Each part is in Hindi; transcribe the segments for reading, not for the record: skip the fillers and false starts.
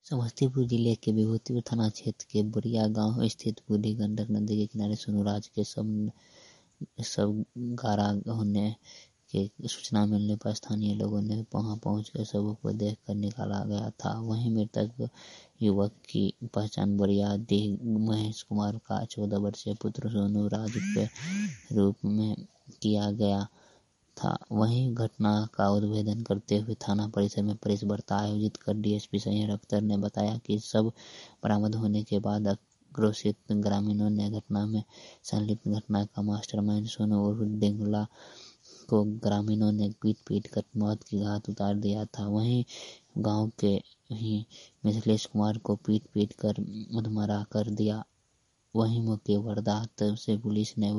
समस्तीपुर जिले के विभूतिपुर थाना क्षेत्र के बुरिया गांव स्थित बूढ़ी गंडक नदी के किनारे सोनूराज के सब गारा होने की सूचना मिलने पर स्थानीय लोगों ने वहां पहुंचकर शवों को देखकर निकाला गया था। वहीं मृतक युवक की पहचान बुरियाडीह महेश कुमार का 14 वर्षीय पुत्र सोनू राज के रूप में किया गया था। वहीं घटना का उद्भेदन करते हुए थाना परिसर में प्रेस वार्ता आयोजित कर डीएसपी सैयद अख्तर ने बताया कि सब बरामद होने के बाद आक्रोशित ग्रामीणों ने घटना में संलिप्त घटना का मास्टरमाइंड सोनू उर्फ डेंगला को ग्रामीणों ने पीट कर मौत की घाट उतार दिया था। वहीं गांव के ही मिथिलेश कुमार को पीट कर मधमरा कर दिया। वहीं मौके वारदात से पुलिस ने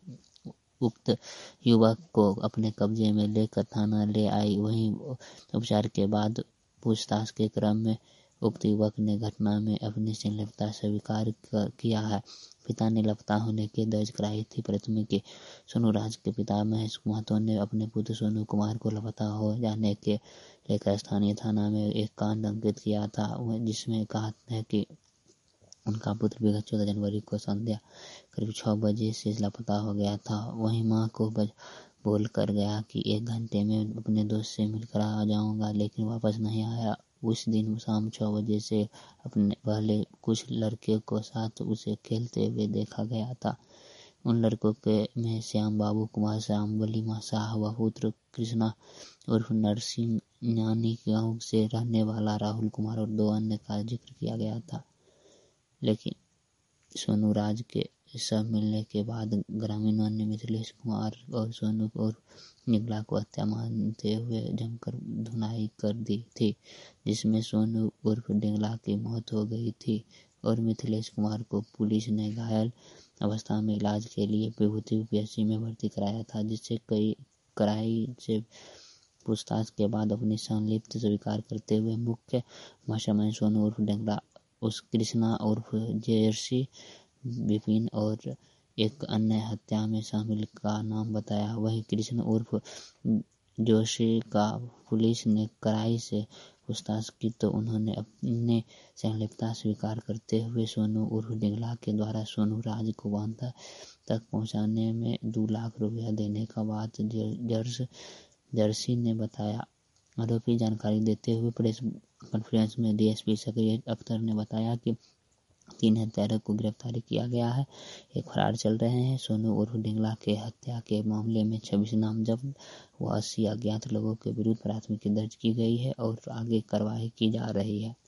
उक्त युवक को अपने कब्जे में लेकर थाना ले आई। वहीं उपचार के बाद पूछताछ के क्रम में उक्त युवक ने घटना में अपनी संलिप्तता स्वीकार किया है। पिता ने लापता होने की दर्ज कराई थी प्राथमिकी। सोनू राज के पिता महेश महतो ने अपने पुत्र सोनू कुमार को लापता हो जाने के लेकर स्थानीय थाना में एक कांड अंकित किया था, जिसमें कहा है कि उनका पुत्र विगत 14 जनवरी को संध्या करीब 6 बजे से लापता हो गया था। वहीं मां को बोल कर गया कि 1 घंटे में अपने दोस्त से मिलकर आ जाऊंगा, लेकिन वापस नहीं आया। उस दिन शाम 6 बजे से अपने पहले कुछ लड़के को साथ उसे खेलते हुए देखा गया था। उन लड़कों में श्याम बाबू कुमार, श्याम वलीमा शाह व पुत्र कृष्णा उर्फ नरसिंह न्यानी गांव से रहने वाला राहुल कुमार और 2 अन्य का जिक्र किया गया था। लेकिन सोनू राज के शव मिलने के बाद ग्रामीणों ने मिथिलेश कुमार और सोनू और निगला को हत्या मानते हुए जमकर धुनाई कर दी थी, जिसमें सोनू उर्फ डेंगला की मौत हो गई थी और मिथिलेश कुमार को पुलिस ने घायल अवस्था में इलाज के लिए विभूतिपुर पीएचसी में भर्ती कराया था, जिससे कड़ाई से पूछताछ के बाद अपनी संलिप्त स्वीकार करते हुए मुख्य मास्टरमाइंड सोनू उर्फ डेंगला, उस कृष्णा उर्फ जेरसी, विपिन और एक अन्य हत्या में शामिल का नाम बताया। वहीं कृष्ण उर्फ जोशी का पुलिस ने कड़ाई से पूछताछ की तो उन्होंने अपने संलिप्तता स्वीकार करते हुए सोनू उर्फ डेंगला के द्वारा सोनू राज को बांदा तक पहुंचाने में 2 लाख रुपया देने का बात जर्सी ने बताया। आरोपी जानकारी देते हुए प्रेस कॉन्फ्रेंस में डीएसपी सैयद अख्तर ने बताया कि 3 हत्यारों को गिरफ्तार किया गया है, एक फरार चल रहे हैं। सोनू उर्फ डेंगला के हत्या के मामले में 26 नामजद व 80 अज्ञात लोगों के विरुद्ध प्राथमिकी दर्ज की गई है और आगे कार्रवाई की जा रही है।